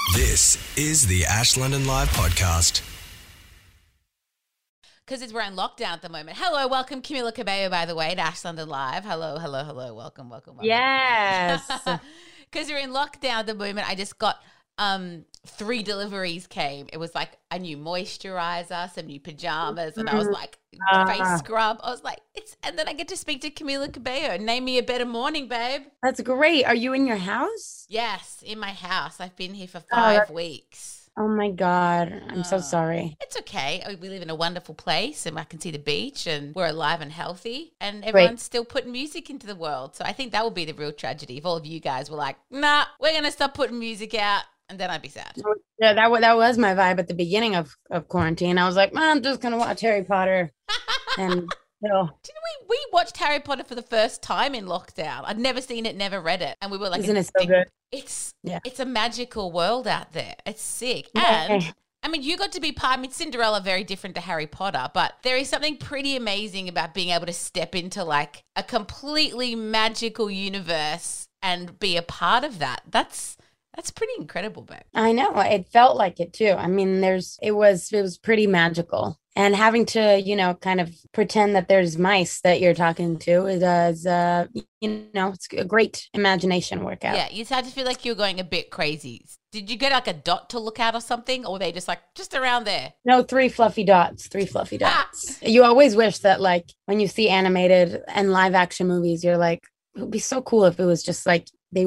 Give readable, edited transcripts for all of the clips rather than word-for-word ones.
This is the Ash London Live podcast. Because we're in lockdown at the moment. Hello, welcome Camila Cabello, by the way, to Ash London Live. Hello, welcome. Yes. Because we're in lockdown at the moment, I just got 3 deliveries came. It was like a new moisturizer, some new pajamas, and I was like, face scrub. I was like, and then I get to speak to Camila Cabello. Name me a better morning, babe. That's great. Are you in your house? Yes, in my house. I've been here for 5 weeks. Oh my God. I'm so sorry. It's okay. We live in a wonderful place and I can see the beach and we're alive and healthy and everyone's still putting music into the world. So I think that would be the real tragedy if all of you guys were like, nah, we're going to stop putting music out, and then I'd be sad. Yeah, that was my vibe at the beginning of quarantine. I was like, I'm just going to watch Harry Potter. And we watched Harry Potter for the first time in lockdown. I'd never seen it, never read it. And we were like, isn't it so good? It's a magical world out there. It's sick. And I mean, you got to be Cinderella, very different to Harry Potter, but there is something pretty amazing about being able to step into like a completely magical universe and be a part of that. That's pretty incredible, babe. I know. It felt like it too. I mean, it was pretty magical. And having to, kind of pretend that there's mice that you're talking to is, it's a great imagination workout. Yeah, you had to feel like you were going a bit crazy. Did you get like a dot to look at or something? Or were they just around there? No, 3 fluffy dots. You always wish that like when you see animated and live action movies, you're like, it would be so cool if it was just like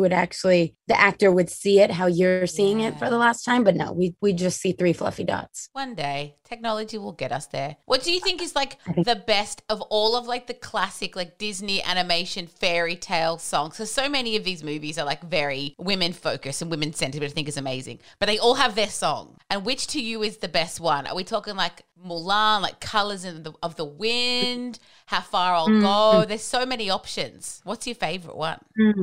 the actor would see it how you're seeing it for the last time. But no, we just see 3 fluffy dots. One day technology will get us there. What do you think is like the best of all of like the classic like Disney animation fairy tale songs? So many of these movies are like very women focused and women centered, which I think is amazing, but they all have their song. And which to you is the best one? Are we talking like Mulan, like Colors of the Wind, How Far I'll Go? There's so many options. What's your favorite one?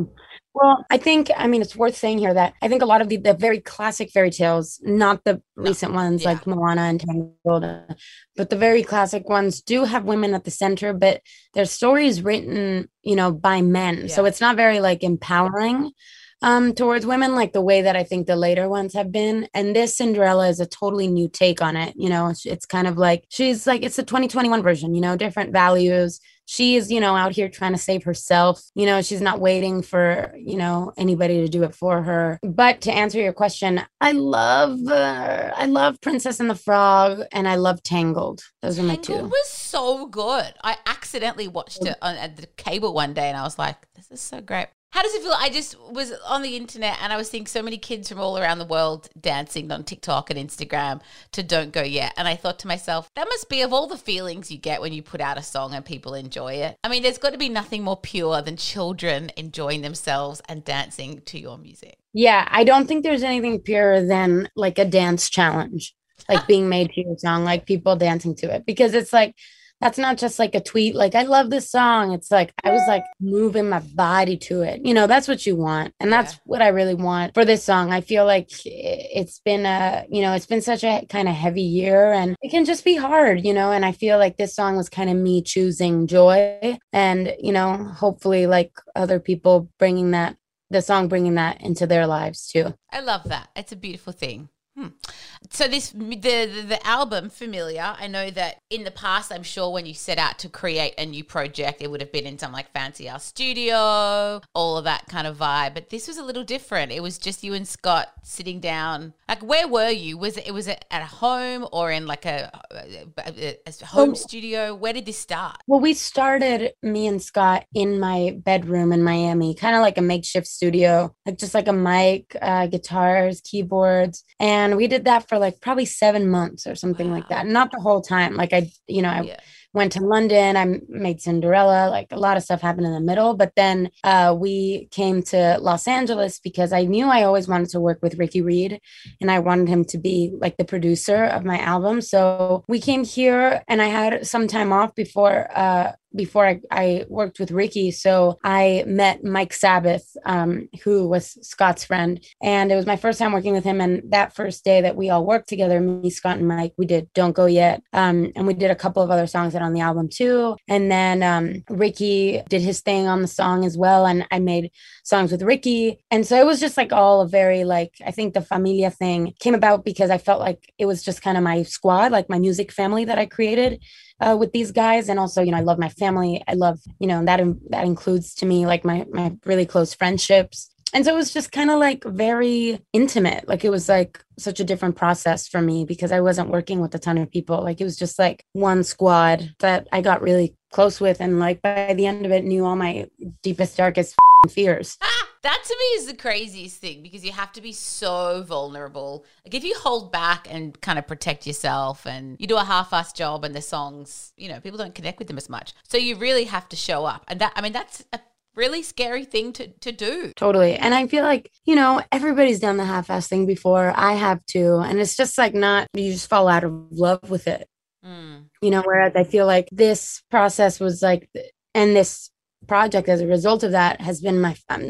Well, it's worth saying here that I think a lot of the very classic fairy tales, not the recent ones like Moana and Tangled, but the very classic ones do have women at the center, but their stories written, by men. So it's not very like empowering towards women like the way that I think the later ones have been. And this Cinderella is a totally new take on it. It's kind of like it's a 2021 version, different values. She is, out here trying to save herself. She's not waiting for, anybody to do it for her. But to answer your question, I love Princess and the Frog and I love Tangled. Those are my 2. Tangled was so good. I accidentally watched it at the cable one day and I was like, this is so great. How does it feel? I just was on the internet and I was seeing so many kids from all around the world dancing on TikTok and Instagram to Don't Go Yet. And I thought to myself, that must be of all the feelings you get when you put out a song and people enjoy it. I mean, there's got to be nothing more pure than children enjoying themselves and dancing to your music. Yeah, I don't think there's anything purer than like a dance challenge, like being made to your song, like people dancing to it. Because it's like, that's not just like a tweet, like, I love this song. It's like, I was like moving my body to it. That's what you want. And that's what I really want for this song. I feel like it's been it's been such a kind of heavy year and it can just be hard, and I feel like this song was kind of me choosing joy and, hopefully like other people bringing that into their lives too. I love that. It's a beautiful thing. So the album Familiar, I know that in the past, I'm sure when you set out to create a new project, it would have been in some like fancy house studio, all of that kind of vibe. But this was a little different. It was just you and Scott sitting down. Like, where were you? Was it at home or in like a home studio? Where did this start? Well, we started, me and Scott, in my bedroom in Miami, kind of like a makeshift studio, like just like a mic, guitars, keyboards. And we did that for like probably 7 months or something like that. Not the whole time. Like I went to London, I made Cinderella, like a lot of stuff happened in the middle. But then we came to Los Angeles because I knew I always wanted to work with Ricky Reed and I wanted him to be like the producer of my album. So we came here and I had some time off before before I worked with Ricky. So I met Mike Sabbath, who was Scott's friend. And it was my first time working with him. And that first day that we all worked together, me, Scott, and Mike, we did Don't Go Yet. And we did a couple of other songs that are on the album too. And then Ricky did his thing on the song as well. And I made songs with Ricky. And so it was just like all a very like, I think the Familia thing came about because I felt like it was just kind of my squad, like my music family that I created with these guys. And also, I love my family. I love, that includes to me like my really close friendships. And so it was just kind of like very intimate. Like it was like such a different process for me because I wasn't working with a ton of people. Like it was just like one squad that I got really close with. And like by the end of it, knew all my deepest, darkest fears. That to me is the craziest thing because you have to be so vulnerable. Like if you hold back and kind of protect yourself and you do a half-assed job and the songs, people don't connect with them as much. So you really have to show up. And that's a really scary thing to do. Totally. And I feel like, everybody's done the half-ass thing before. I have too. And it's just like you just fall out of love with it. Whereas I feel like this process was like, and this project as a result of that has been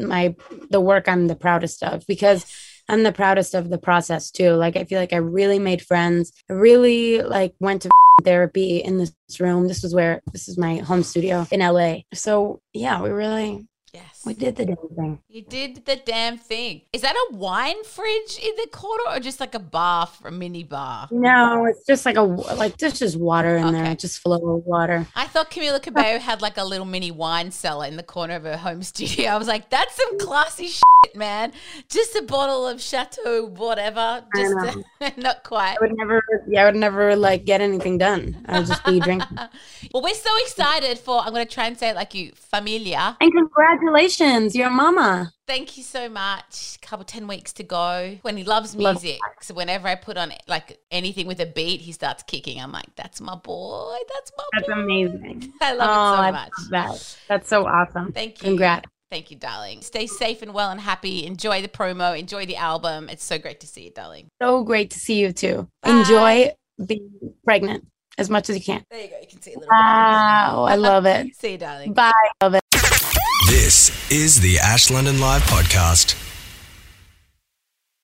the work I'm the proudest of because I'm the proudest of the process too. Like I feel like I really made friends. I really like went to therapy in this room. This is my home studio in LA. So yeah, we did the damn thing. You did the damn thing. Is that a wine fridge in the corner or just like a mini bar? No, it's just like there's just water in there, just flow of water. I thought Camila Cabello had like a little mini wine cellar in the corner of her home studio. I was like, that's some classy shit, man. Just a bottle of Chateau whatever. Just not quite. I would never like get anything done. I would just be drinking. Well, we're so excited I'm going to try and say it like you, Familia. And congratulations. You're a mama. Thank you so much. 10 weeks to go. When he loves music, so whenever I put on like anything with a beat, he starts kicking. I'm like, that's my boy. That's amazing. I love it so much. Love that's so awesome. Thank you. Congrats. Thank you, darling. Stay safe and well and happy. Enjoy the promo. Enjoy the album. It's so great to see you, darling. So great to see you too. Bye. Enjoy being pregnant as much as you can. There you go. You can see a little Wow, I love it. See you, darling. Bye. Love it. This is the Ash London Live podcast.